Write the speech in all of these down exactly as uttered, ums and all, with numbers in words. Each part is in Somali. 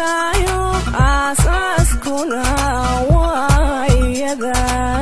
dhigayo aasaaskuna waa iyada.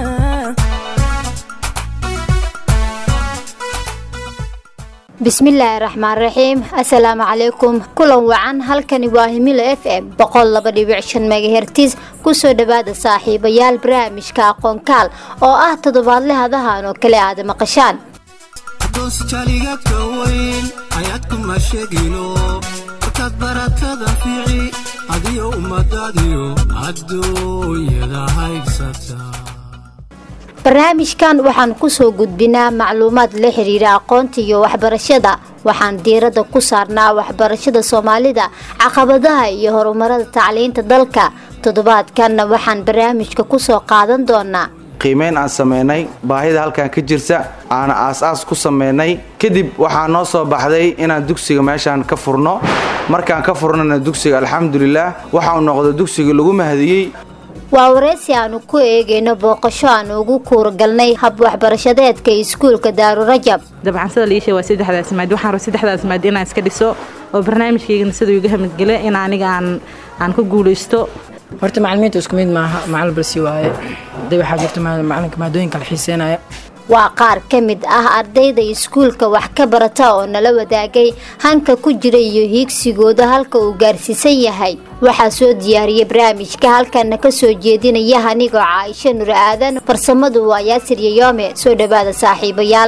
bismillaahi raxmaan raxiim. assalaamu calaykum. kulan wacan, halkani waa himilo f m boqol laba dhibic shan megahertis. kusoo dhawaada saaxiibayaal barnaamijka aqoonkaal oo ah toddobaadle hadahan oo kale aad maqashaan. doos jaligadka weyn ayaad kuma sheegino markaad baratada fiici adiyo ummadaadiyo adduunyada haybsata. barnaamijkan waxaan kusoo gudbinaa macluumaad la xiriira aqoonta iyo waxbarashada. waxaan diiradda ku saarnaa waxbarashada Soomaalida, caqabadaha iyo horumarada tacliinta dalka. toddobaadkanna waxaan barnaamijka kusoo qaadan doonaa qiimeyn aan sameynay baahida halkan ka jirta, aan aas-aas ku sameynay. kadib waxaa noo soo baxday inaan dugsiga meeshaan ka furno. markaan ka furnana dugsiga alxamdulillaah waxa uu noqday dugsiga lagu mahadiyey. waa wareysi aanu ku eegayno booqasho aan ugu kuuragalnay hab waxbarashadeedka iskuulka Daaru Rajab. dabcan sida la sheegay waa saddexdaas maad waxaan roo saddexdaas maad inaan iska dhiso oo barnaamijkeena sida uga hamid galay in aniga aan aan ku guuleysto. horta macallimiintu isku mid maaha, macallin balsi waaye day waxa jirta macallinka maadooyinka la xiiseenaya. waa qaar ka mid ah ardayda iskuulka wax ka barata oo nala wadaagay hanka ku jira iyo hiigsigooda halka uu gaarsiisan yahay. waxaa soo diyaariyay barnaamijka halkana ka soo jeedinaya anigoo Caaisha Nur Aadan, farsamadu waa Yaasir Yoome. soo dhawaada saaxiibayaal.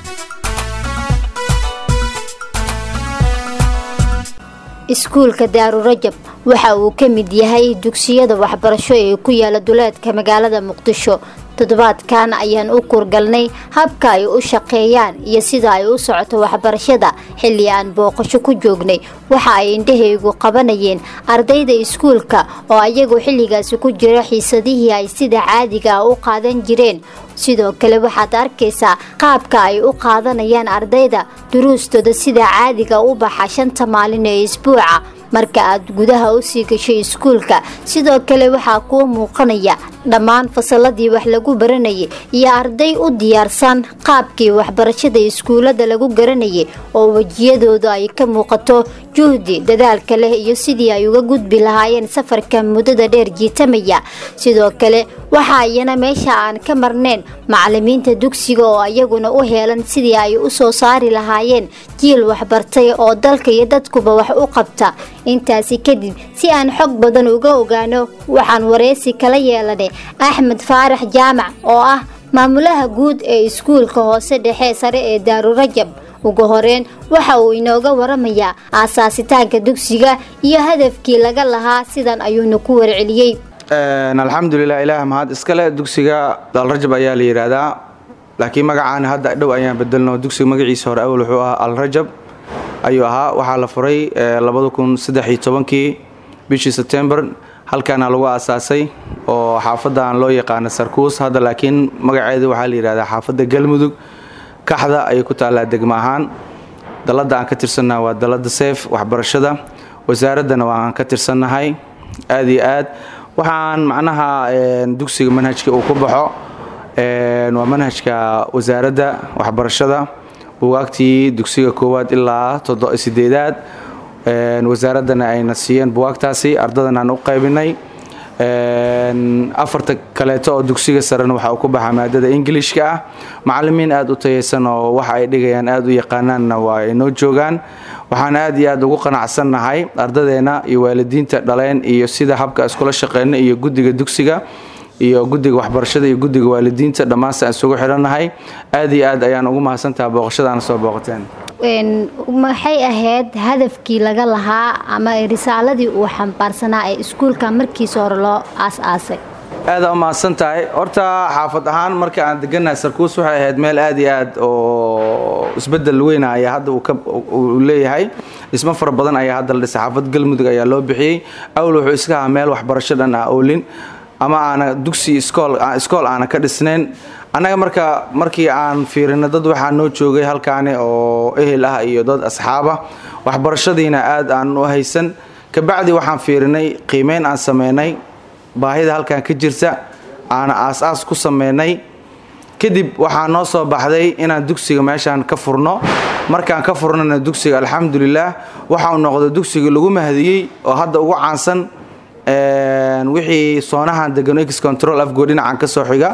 iskuulka Daaru Rajab waxa uu ka mid yahay dugsiyada waxbarasho ee ku yaala duleedka magaalada Muqdisho. toddobaadkan ayaan u kurgalnay habka ay u shaqeeyaan iyo sida ay u socoto waxbarashada. xilli aan booqasho ku joognay waxa ay indhahaygu qabanayeen ardayda iskuulka oo ayagu xilligaasi ku jira xiisadihii ay sida caadiga ah u qaadan jireen. sidoo kale waxaad arkaysaa qaabka ay u qaadanayaan ardayda duruustooda sida caadiga u baxa shanta maalin ee isbuuca. marka aad gudaha u sii gashay iskuulka sidoo kale waxaa kuu muuqanaya dhammaan fasaladii wax lagu baranayay iyo arday u diyaarsan qaabkii waxbarashada iskuulada lagu garanayay oo wajiyadooda ay ka muuqato juhdi dadaalka leh iyo sidii ay uga gudbi lahaayeen safarka muddada dheer jiitamaya. sidoo kale waxaa iyana meesha aan ka marneen macallimiinta dugsiga oo ayaguna u heelan sidii ay u soo saari lahaayeen jiil waxbartay oo dalka iyo dadkuba wax u qabta. intaasi kadib si aan xog badan uga ogaano waxaan wareysi kala yeelanay Axmed Faarax Jaamac oo ah maamulaha guud ee iskuulka hoose dhexe sare ee Daaru Rajab. ugu horeen waxa uu inooga waramayaa aasaasitaanka dugsiga iyo hadafkii laga lahaa. sidan ayuuna ku warceliyay. een alxamdulillaah ilaah mahad iskale. dugsiga Daaru Rajab ayaa la yiraahdaa, laakiin magacaan hadda dhow ayaan bedelno. dugsiga magaciisa hore awal wuxuu ahaa Al Rajab ayuu ahaa. waxaa la furay laba kun saddex iyo toban bishii September. halkaana lagu aasaasay oo xaafadan loo yaqaan Sarkuus hadda, laakiin magaceedu waxaa la yiraahdaa xaafada Galmudug kaxda ay ku taalaa degmo ahaan. dalada aan ka tirsanaa waa dalada Seef waxbarashada, wasaaradana waan ka tirsanahay aad iyo aad. waxaan macnaha dugsiga manhajka uu ku baxo een waa manhajka wasaaradda waxbarashada, buugaagtii dugsiga koowaad ilaa toddoba sideedaad. een wasaaradana ayna siiyeen buugaagtaasi, ardadana aan u qaybinay. een afarta kaleeto oo dugsiga sarena waxa uu ku baxaa maadada Englishka ah. macallimiin aad u tayeysan oo waxa ay dhigayaan aad u yaqaanaanna waa ay noo joogaan. waxaan aad iyo aad ugu qanacsanahay ardadeena iyo waalidiinta dhaleen iyo sida habka iskula shaqeeyna iyo guddiga dugsiga iyo guddiga waxbarashada iyo guddiga waalidiinta dhammaan aan isugu xiranahay. aad iyo aad ayaan ugu mahadsantahay booqashadaana soo booqateen. een maxay ahayd hadafkii laga lahaa ama risaaladii uu xambaarsanaa ee iskuulka markiis hore loo aas-aasay? aad u mahadsantahay. horta xaafad ahaan markii aan deganahay Sarkuus waxay ahayd meel aad iyo aad oo isbedel weyn ah hadda uu ka uu leeyahay. dhismo fara badan ayaa hadda la dhisay. xaafad Galmudug ayaa loo bixiyay. awal wuxuu iska ahaa meel waxbarasho dhan ah oolin ama aan dugsi iskool iskool aan ka dhisnayn. anaga marka markii aan fiirino dad waxaa noo joogay halkaani oo ehel ah iyo dad asxaab ah, waxbarashadiina aad aan u haysan. kabacdi waxaan fiirinay qiimeyn aan sameynay baahida halkan ka jirta, aan aas-aas ku sameynay. kadib waxaa noo soo baxday inaan dugsiga meeshaan ka furno. markaan ka furnana dugsiga alxamdulilaah waxaa noqday dugsiga lagu mahadiyey oo hadda ugu caansan wixii soonahan degan ex control afgoo dhinacan ka soo xiga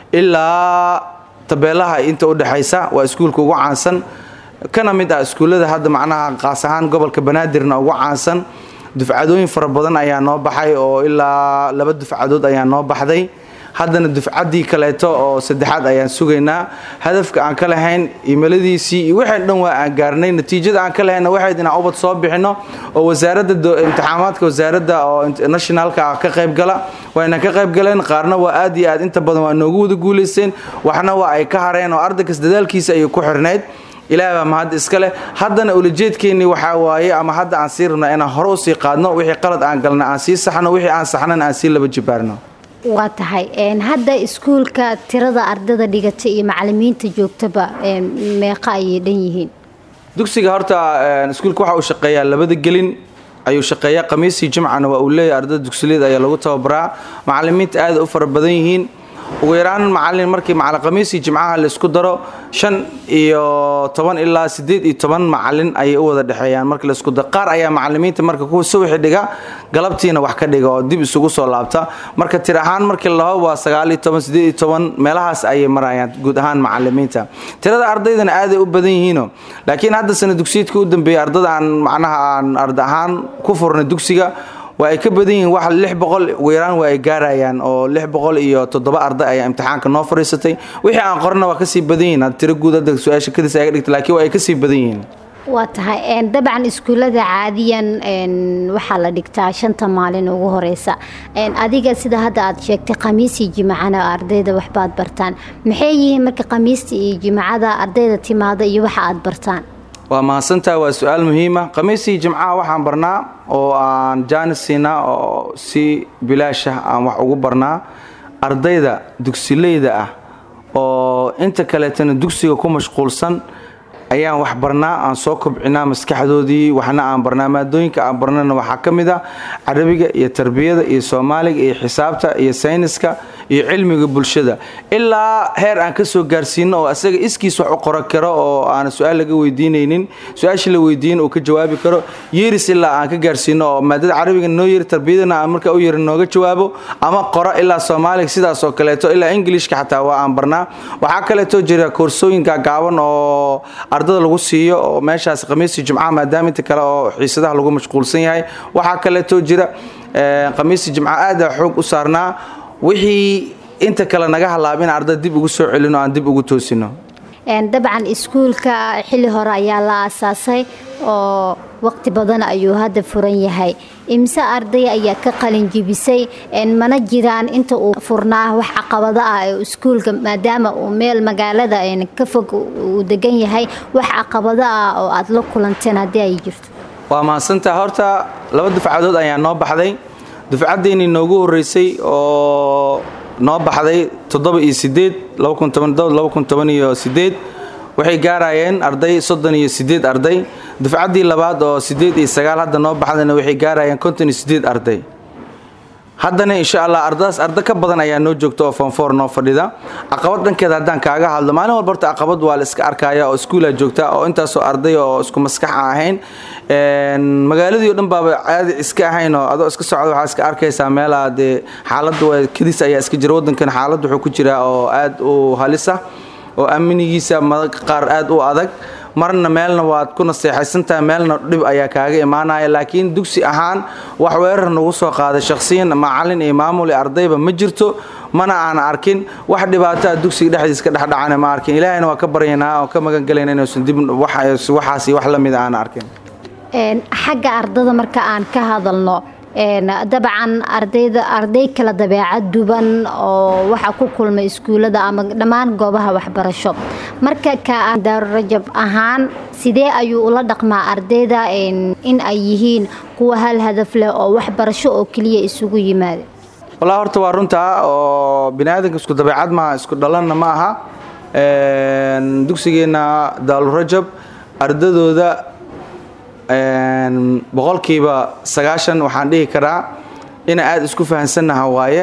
ilaa tabeelaha inta u dhaxaysa waa iskuulka ugu caansan kana mid ah iskuullada hadda macnaha qaas ahaan gobolka banaadirna ugu caansan dufcadooyin fara badan ayaa noo baxay oo ilaa laba dufcadood ayaa noo baxday haddana dufcaddii kaleeto oo saddexaad ayaan sugaynaa hadafka aan ka lahayn imaladiisii iyo wixii dhan waa aan gaarnay natiijada aan ka lahayna waxayd inaan ubad soo bixino oo wasaaradda imtixaamaadka wasaaradda oo nationalka ka qayb gala wayna ka qayb galeen qaarna waa aad iyo aad inta badan waa noogu wada guulaysteen waxna waa ay ka hareen oo ardaygas dadaalkiisa ayay ku xirnayd ilaahay baa mahad iska leh haddana ulajeedkeennii waxaa waaye ama hadda aan sii rabnaa inaan hore usii qaadno wixii qalad aan galna aan sii saxno wixii aan saxnana aan sii laba jibaarno waa tahay hadda iskuulka tirada ardada dhigata iyo macalimiinta joogtaba meeqa ayay dhan yihiin dugsiga horta iskuulka waxa uu shaqeeyaa labada gelin ayuu shaqeeyaa khamiisii jimcana waa uu leeyahay ardada dugsileed ayaa lagu tababaraa macalimiinta aad u fara badan yihiin ugu yaraan macalin markii macalin khamiisii jimcaha la isku daro shan iyo toban ilaa sideed iyo toban macalin ayay u wada dhexeeyaan markii la isku daro qaar ayaa macalimiinta marka kuwa subaxi dhiga galabtiina wax ka dhiga oo dib isugu soo laabta marka tir ahaan markii la laho waa sagaal iyo toban sideed iyo toban meelahaas ayay marayaan guud ahaan macalimiinta tirada ardaydana aaday u badan yihiino laakiin hadda sana dugsiyeedka u dambeeyay ardada aan macnaha aan arda ahaan ku furnay dugsiga waa ay ka badan yihiin wax lix boqol ugu yaraan waa ay gaarayaan oo lix boqol iyo toddoba arday ayaa imtixaanka noo fariisatay wixii aan qorna waa kasii badan yihiin had tiro guud hadda su-aasha kadis ay ka dhigta laakiin waa ay kasii badan yihiin waa tahay dabcan iskuullada caadiyan waxaa la dhigtaa shanta maalin ugu horeysa adiga sida hadda aad sheegtay khamiisii jimacana ardayda waxbaad bartaan maxay yihiin marka khamiista iyo jimacada ardayda timaada iyo waxa aad bartaan waa mahadsantaha waa su-aal muhiima khamiisii jimcaha waxaan barnaa oo aan jaanis siinaa oo si bilaashah aan wax ugu barnaa ardayda dugsileyda ah oo inta kaleetana dugsiga ku mashquulsan ayaan wax barnaa aan soo kobcinaa maskaxdoodii waxna aan barnaa maadooyinka aan barnana waxaa ka mid ah carabiga iyo tarbiyada iyo soomaaliga iyo xisaabta iyo sayniska iyo cilmiga bulshada ilaa heer aan ka soo gaarsiino oo asaga iskiis wax u qoran karo oo aan su-aal laga weydiinaynin su-aasha la weydiin uu ka jawaabi karo yeeris ilaa aan ka gaarsiino oo maadada carabiga noo yeeri tarbiyadana aan marka u yeeri nooga jawaabo ama qoro ilaa soomaaliga sidaas oo kaleeto ilaa ingilishka xataa waa aan barnaa waxaa kaleeto jira koorsooyinka gaaban oo ardada lagu siiyo oo meeshaas khamiisii jimcaha maadaama inta kale oo xiisadaha lagu mashquulsan yahay waxaa kaleeto jira khamiisii jimcaha aada xoog u saarnaa wixii inta kale naga halaabin ardada dib ugu soo celino aan dib ugu toosino dabcan iskuulka xilli hore ayaa la aasaasay oo waqti badan ayuu hadda furan yahay imse arday ayaa ka qalin jibisay mana jiraan inta uu furnaa wax caqabado ah ee iskuulka maadaama uu meel magaalada ka fog uu degan yahay wax caqabado ah oo aad la kulanteen haddii ay jirto waa mahadsantaha horta laba dufcadood ayaa noo baxday dufcaddeenii noogu horeysay oo noo baxday toddoba iyo sideed laba kun toban laba kun toban iyo sideed waxay gaarayeen arday soddon iyo sideed arday dufcaddii labaad oo sideed iyo sagaal hadda noo baxdayna waxay gaarayeen konton iyo sideed arday haddana insha allah ardadaas arda ka badan ayaa noo joogta oo fonfor noo fadhida caqabad dhankeeda haddaan kaaga hadlo maalin walba horta caqabad waa la iska arkaya oo iskuulaa joogta oo intaasoo arday oo isku maskax ahayn magaaladii o dhan baaba caadi iska ahayn oo adoo iska socda waxaa iska arkaysaa meelaha dee xaaladda waa kadis ayaa iska jira waddankan xaalad wuxuu ku jiraa oo aad u halisa oo amnigiisa mararka qaar aad u adag marna meelna waad ku naseexaysantahay meelna dhib ayaa kaaga imaanaya laakiin dugsi ahaan wax weerar nagu soo qaaday shakhsiyan macalin iyo maamul iyo ardayba ma jirto mana aan arkin wax dhibaataa dugsiga dhexdiisa ka dhexdhacana ma arkin ilaahayna waa ka baryaynaa oo ka magan galayna inuusan dib waxaas iyo wax la mid aan arkin xagga ardada marka aan ka hadalno dabcan ardayda arday kala dabeecad duban oo waxa ku kulmay iskuulada ama dhammaan goobaha waxbarasho marka ka Daarurajab ahaan sidee ayuu ula dhaqmaa ardayda in ay yihiin kuwa hal hadaf leh oo waxbarasho oo kaliya isugu yimaado wala horta waa runta oo bini'aadamka isku dabeecad ma isku dhalanna ma aha dugsigeena Daarurajab ardadooda boqolkiiba sagaashan waxaan dhihi karaa ina aad isku fahansannaha waaye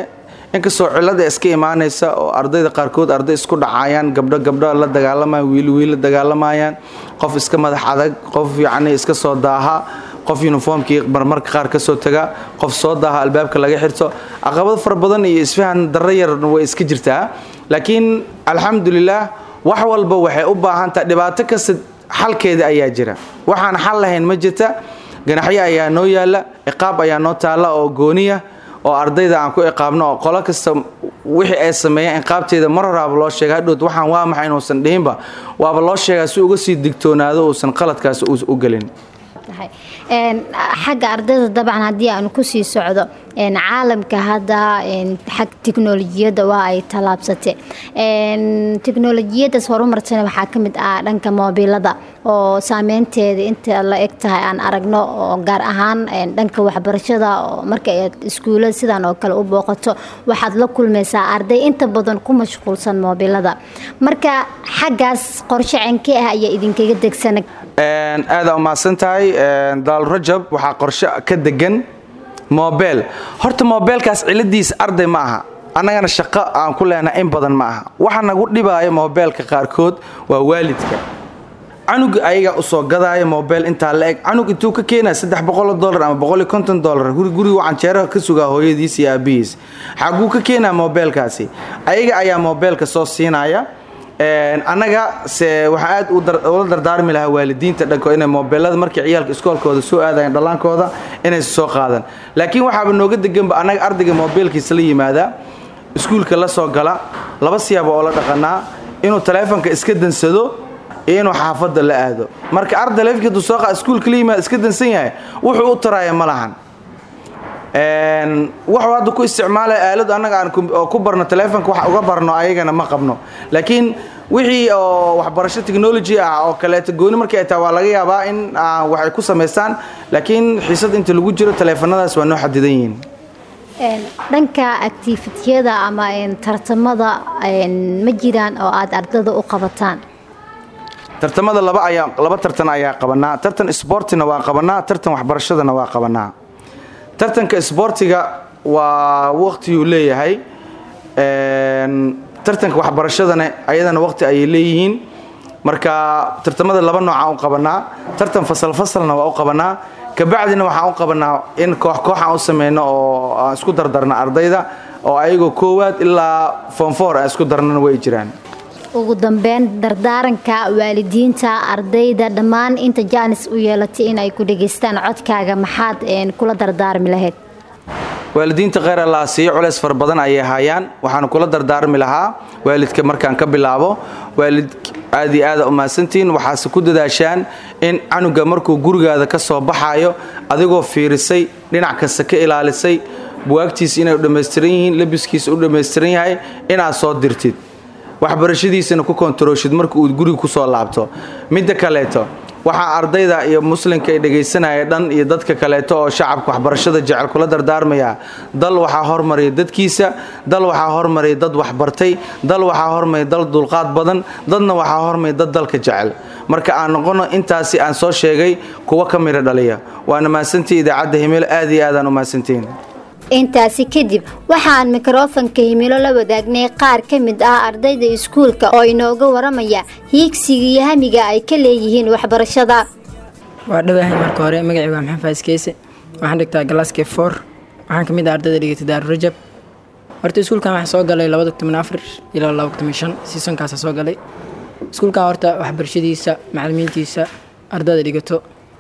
inkastoo cilada iska imaanaysa oo ardayda qaarkood arday isku dhacayaan gabdho gabdho la dagaalamayaan wiil wiil la dagaalamayaan qof iska madax adag qof yacni iska soo daaha qof uniformkii marmarka qaar ka soo taga qof soo daaha albaabka laga xirto caqabad far badan iyo isfahan darro yar way iska jirtaa laakiin alxamdulillaah wax walba waxay u baahan tahay dhibaato kasta xalkeeda ayaa jira waxaan xal lahayn ma jirta ganaxyo ayaa noo yaala ciqaab ayaa noo taala oo gooniya oo ardayda aan ku ciqaabno oo qolo kasta wixii ay sameeyeen ciqaabteeda mar horaaba loo sheegay hadhood waxaan waa maxay inuusan dhihinba waaba loo sheegaa si uga sii digtoonaado uusan qaladkaas u gelin xagga ardayda dabcan haddii aanu ku sii socdo caalamka hadda xag tiknolojiyadda waa ay tallaabsatay tiknolojiyaddaas horumartana waxaa ka mid ah dhanka moobilada oo saameynteeda inta la eg tahay aan aragno oo gaar ahaan dhanka waxbarashada oo marka aad iskuullada sidan oo kale u booqato waxaad la kulmaysaa arday inta badan ku mashquulsan moobilada marka xaggaas qorshe cenkee ah ayaa idinkaga degsana aada umahadsan tahay daal rajab waxaa qorshe ka degan mobel horta mobeelkaas ciladiisa arday ma aha annagana shaqo aan ku leenahay in badan ma aha waxa nagu dhibaayo mobeelka qaarkood waa waalidka canuga ayaga u soo gadaayo mobel intaa la eg canug intuu ka keenaa saddex boqol dollar ama boqol iyo konton dollar guriga waxaan jeeraha ka sugaa hooyadiis iyo aabihiis xaguu ka keenaa mobeelkaasi ayaga ayaa mobeelka soo siinaya annaga se waxaa aad ula dardaarmi lahaa waalidiinta dhanko inay mobeelada markay ciyaalka iskoolkooda soo aadayan dhallaankooda inaysa soo qaadan laakiin waxaaba nooga deganba annaga ardayga mobeelkiisa la yimaada iskuulka la soo gala laba siyaaba oo la dhaqanaa inuu taleefonka iska dansado iyo inuu xaafadda la aado marka arday taleefonka hadduu soo qaada iskuulka la yimaada iska dansan yahay wuxuu u taraaya ma lahan waxuu hadda ku isticmaalaya aaladu annaga aan ku barno taleefonka wax uga barno ayagana ma qabno laakiin wixii oo waxbarasho technology ah oo kaleeto gooni markii ay tahay waa laga yaabaa in waxay ku samaystaan laakiin xiisad inta lagu jiro taleefanadaas waa noo xadidan yihiin dhanka activitiyada ama tartamada ma jiraan oo aad ardada u qabataan tartamada laba ayaa laba tartan ayaa qabanaa tartan sportina waa qabanaa tartan waxbarashadana waa qabanaa tartanka isboortiga waa waqtiyuu leeyahay tartanka waxbarashadana ayadana waqti ayay leeyihiin marka tartamada laba nooca u qabanaa tartan fasal fasalna waa u qabanaa kabacdina waxaan u qabanaa in koox koox aan u sameyno oo aan isku dardarna ardayda oo ayagoo koowaad ilaa form four aan isku darnana way jiraan ugu dambeyn dardaaranka waalidiinta ardayda dhammaan inta jaanis u yeelatay in ay ku dhageystaan codkaaga maxaad kula dardaarmi lahayd waalidiinta kheyr allah siiyo culays fara badan ayay hayaan waxaan kula dardaarmi lahaa waalidka markaan ka bilaabo waalid aad iyo aad u mahadsantiin waxaase ku dadaashaan in canuga markuu gurigaada ka soo baxayo adigoo fiirisay dhinac kasta ka ilaalisay buwaagtiisa inay u dhammaystiran yihiin labiskiisa u dhammaystiran yahay inaad soo dirtid waxbarashadiisana ku kontarooshid marka uu guriga ku soo laabto midda kaleeto waxaa ardayda iyo muslimka ay dhagaysanaya dhan iyo dadka kaleeto oo shacabka waxbarashada jecel kula dardaarmaya dal waxaa hormaraya dadkiisa dal waxaa hormaraya dad waxbartay dal waxaa hormaraya dal dulqaad badan dadna waxaa hormaraya dad dalka jecel marka aan noqono intaasi aan soo sheegay kuwa ka midho dhaliya waana mahadsantihiin idaacadda himilo aad iyo aadaan u mahadsantihiin intaasi kadib waxaan mikrofonka himilo la wadaagnay qaar ka mid ah ardayda iskuulka oo inooga waramaya hiigsiga iyo hamiga ay ka leeyihiin waxbarashada waa dhawahay marka hore magacayga waa maxamed faas keese waxaan dhigtaa galaaska four waxaan ka mid ah ardayda dhigata daaru rajab horta iskuulkan waxaan soo galay labada kun iyo afar ilaa laba kun iyo shan seasonkaas soo galay iskuulkan horta waxbarashadiisa macallimiintiisa ardayda dhigato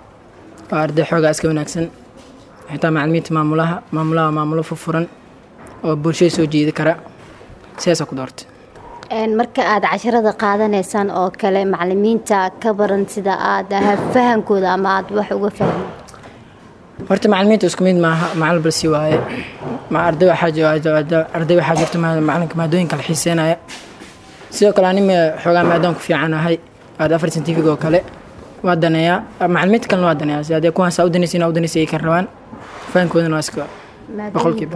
waa arday xoogaa iska wanaagsan xitaa macallimiinta maamulaha maamulaha maamulo furfuran oo bulshada soo jeedi kara sidaas ku doortay marka aad casharada qaadanaysaan oo kale macallimiinta ka baran sida aad fahankooda ama aad wax uga fahmi horta macallimiinta isku mid maaha macallin balsi waaye ma arday waxaa arday waxaa jirta macallinka maadooyinka la xiiseenaya sidoo kale anima xoogaa maadaan ku fiicanahay aad afar scientific oo kale waa daneeyaa macallimiinta kalena waa daneeyaa si hadee kuwaas u danaysa inaa u danaysa ay ka rabaan fahankoodana waa iska boqolkiiba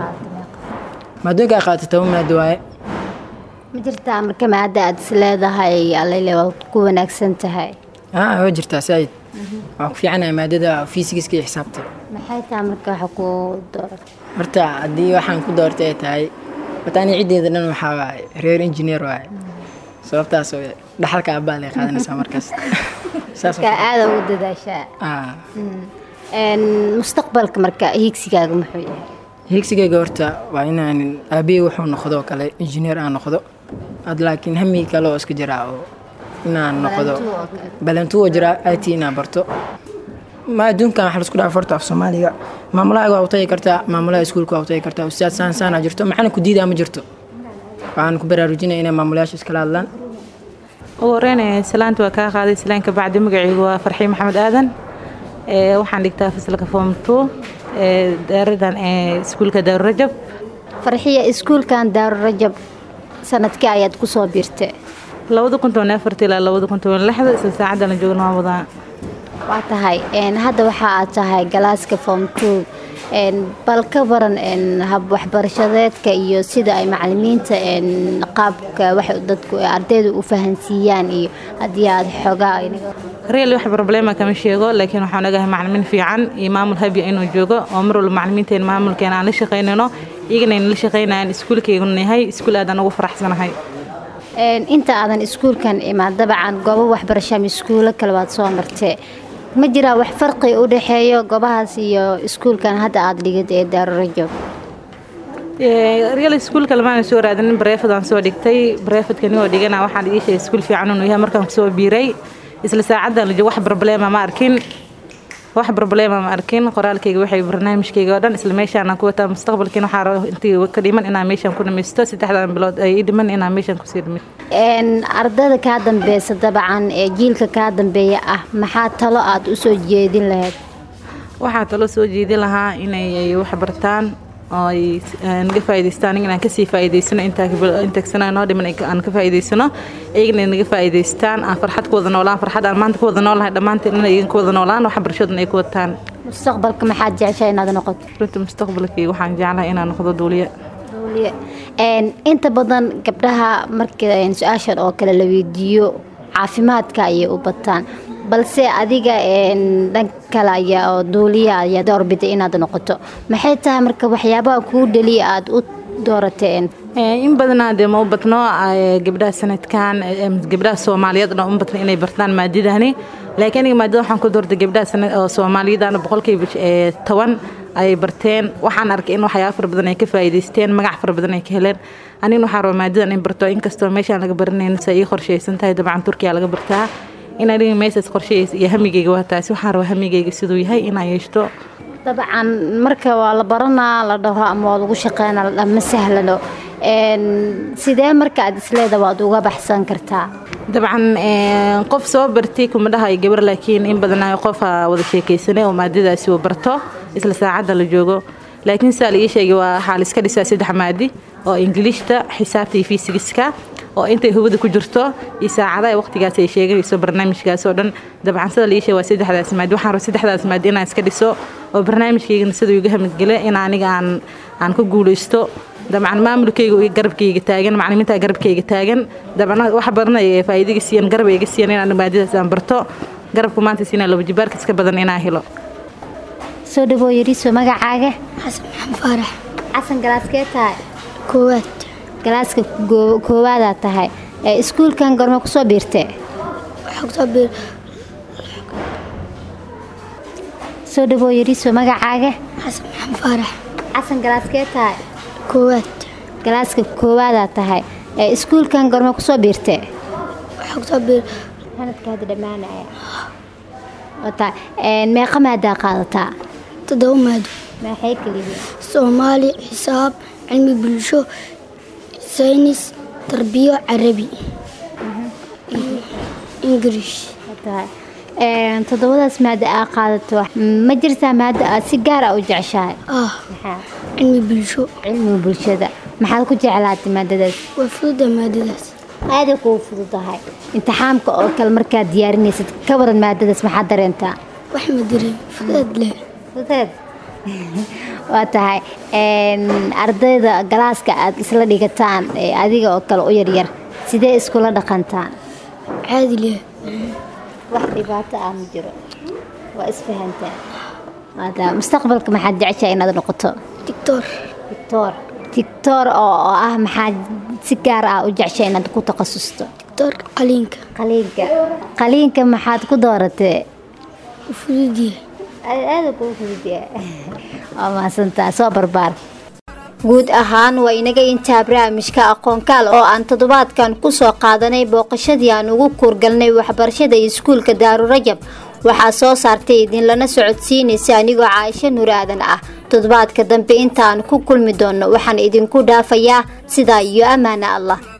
maadooyinka aad qaadata toban maado waaye ma jirtaa marka maada aad is leedahay alele waa ku wanaagsan tahay ها وجرتا سعيد في عنا مادة فيزيكس كي حسابته maxay tahay marka waxa ku doorat horta haddii waxaan ku doortay ay tahay wataani ciideeda dhan waxaa waaye reer engineer waaye sababtaas oo dhaxalka abbaa lay qaadanaysaa markaas saas ka aad u dadaashaa ah een mustaqbalka marka higsigaaga muxuu yahay higsigayga horta waa inaan aabbiye wuxuu noqdo kale engineer aan noqdo ad laakiin hami kale oo iska jira oo inaan noqdo balantu oo jira I T inaan barto ma adduunkan waxa la isku dhaafo horta af Soomaaliga maamulaha waa u tagi kartaa maamulaha iskuulka waa u tagi kartaa ustaad saan saan jirto maxana ku diidaa ma jirto waxaan ku baraarujinay inay maamulayaasha iskala hadlaan oo reene salaanta waa ka qaaday salaanka bacdi magacaygu waa Farxii Maxamed Aadan ee waxaan dhigtaa fasalka form two ee daaradan ee iskuulka Daaru Rajab farxiya iskuulkan Daaru Rajab sanadkii ayaad ku soo biirtay labada kun iyo afar ilaa labada kun iyo lix isla saacada la joogno wadaan waa tahay een hadda waxa aad tahay galaaska form two een bal ka baran een hab waxbarashadeedka iyo sida ay macallimiinta een qaabka wax dadku ardaydu u fahansiiyaan iyo hadii aad xogaa inaga real wax problema kama sheego laakiin waxaan ogahay macallimiin fiican iyo maamul habi inuu joogo oo mar walba macallimiinteen maamulkeena aan la shaqeynayno iyagana in la shaqeynayaan iskuulkaygu nahay iskuul aadan ugu faraxsanahay een inta aadan iskuulkan imaan dabcan goobo waxbarasho ama iskuulo kale waad soo martay ma jira wax farqi u dhaxeeyo goobahaas iyo iskuulkan hadda aad dhigid ee Daaru Rajab ee real iskuul kalmaan soo raadin breefad aan soo dhigtay breefadkani oo dhigana waxaan ii sheegay iskuul fiican inuu yahay markaan soo biiray isla saacada la wax problema ma arkin wax problema ma arkin qoraalkayga waxay barnaamijkayga oo dhan isla meeshaan aan ku wataa mustaqbalkiina waxa rabo intii ka dhiman inaan meeshaan ku dhamaysto saddexdan bilood ay dhiman inaan meeshaan ku sii dhimay een ardayda ka dambeeyay dabcan ee jiilka ka dambeeya ah maxaa talo aad u soo jeedin lahayd waxa talo soo jeedin lahaa inay wax bartaan oo ay naga faa'iideystaan inaan ka sii faa'iideysano inta inta sanad noo dhiman aan ka faa'iideysano ayagana naga faa'iideystaan aan farxad ku wada noolaan farxad aan maanta ku wada noolahay dhamaanteen inay ku wada noolaan wax barashadana ay ku wataan mustaqbalka maxaad jeceshahay inaad noqoto runta mustaqbalkii waxaan jeclahay inaan noqdo duuliye duuliye een inta badan gabdhaha markii ay su'aashan oo kale la weydiiyo caafimaadka ay u bataan balse adiga een dhankala ayaa oo duuliye ayaa doorbida inaad noqoto maxay tahay marka waxyaabaha ku dhaliya aad u doorateen in badan aad ma u badno gabdhaha sanadkan gabdhaha Soomaaliyeed oo u badno inay bartaan maadadani laakiin maadada waxaan ku doortay gabdhaha sanad oo Soomaaliyeed aan boqolkiiba toban ay barteen waxaan arkay in waxyaabo fara badan ay ka faa'iideysteen magac fara badan ay ka heleen anina waxaan rabaa maadadan in barto in kastoo meeshaan laga baranayno si ay qorsheysan tahay dabcan Turkiga laga bartaa in ay meeshaas qorsheys iyo hamigayga waa taasi waxaan rabaa hamigayga sidoo yahay in ay yeeshto dabcan marka waa la baranaa la dhaho ama lagu shaqeynaa la ma sahlano een sidee marka aad isleedahay waad uga baxsan kartaa dabcan ee qof soo bartay kuma dhahay gabar laakiin in badan ay qof wada sheekaysanay oo maadadaasi uu barto isla saacada la joogo laakiin saal ii sheegay waa xal iska dhisaa saddex maadi oo Ingiriishta xisaabta iyo fiisigiska oo intay hubada ku jirto iyo saacadaha waqtigaas ay sheegayso barnaamijkaas oo dhan dabcan sida la ii sheegay waa saddexdaas maadi waxaan rabaa saddexdaas maadi inaan iska dhiso oo barnaamijkayga sidoo uga hamid gale in aniga aan aan ku guuleysto dabcan maamulkayga iyo garabkayga taagan macallimiinta garabkayga taagan dabcan wax baranay faa'iidada siiyeen garabkayga siiyeen inaan maadadaas aan barto garabku maanta siina laba jibaarka iska badan inaan helo soo dhawo yariso magacaaga xasan maxamed faarax xasan galaaskee tahay koowaad galaaska koowaad aad tahay ee iskuulkan gorma ku soo biirtay waxa ku soo biir soo dhawo yariso magacaaga xasan maxamed faarax xasan galaaskee tahay koowaad galaaska koowaad aad tahay ee iskuulkan gorma ku soo biirtay waxa ku soo biir sanadkaada dhamaanaya wata een meeqa maada qaadataa toddoba maado maxay kaliya Soomaali xisaab cilmi bulsho saynis tarbiyo carabi English wata een toddobadaas maada aad qaadato ma jirtaa maada aad si gaar ah u jeceshahay ah cilmi bulsho cilmi bulshada maxaad ku jeclaatay maadadaas waa fudud maadadaas aad ku fududahay imtixaanka oo kale markaad diyaarinaysid ka waran maadadaas maxaad dareentaa wax ma dirin fudud leh fudud waa tahay een ardayda galaaska aad isla dhigataan adiga oo kale u yar yar sidee iskula dhaqantaan caadi leh wax dhibaato ah ma jiro waa isfahantaa maada mustaqbalka maxaad jeceshahay inaad noqoto دكتور دكتور دكتور oo ah maxaad si gaar ah u jeceshahay inaad ku takhasusto دكتور قلينك qaliinka qaliinka maxaad ku dooratay وفلودية aad ku fududahay oo ma santa soo barbaar guud ahaan waa inaga intaa barnaamijka aqoonkaal oo aan toddobaadkan ku soo qaadanay booqashadii aan ugu kuurgalnay waxbarashada iskuulka Daaru Rajab waxaa soo saartay idin lana socodsiinaysa anigoo Caaisha Nuur Aadan ah toddobaadka dambe intaan ku kulmi doono waxaan idinku dhaafayaa sidaa iyo amaana Allah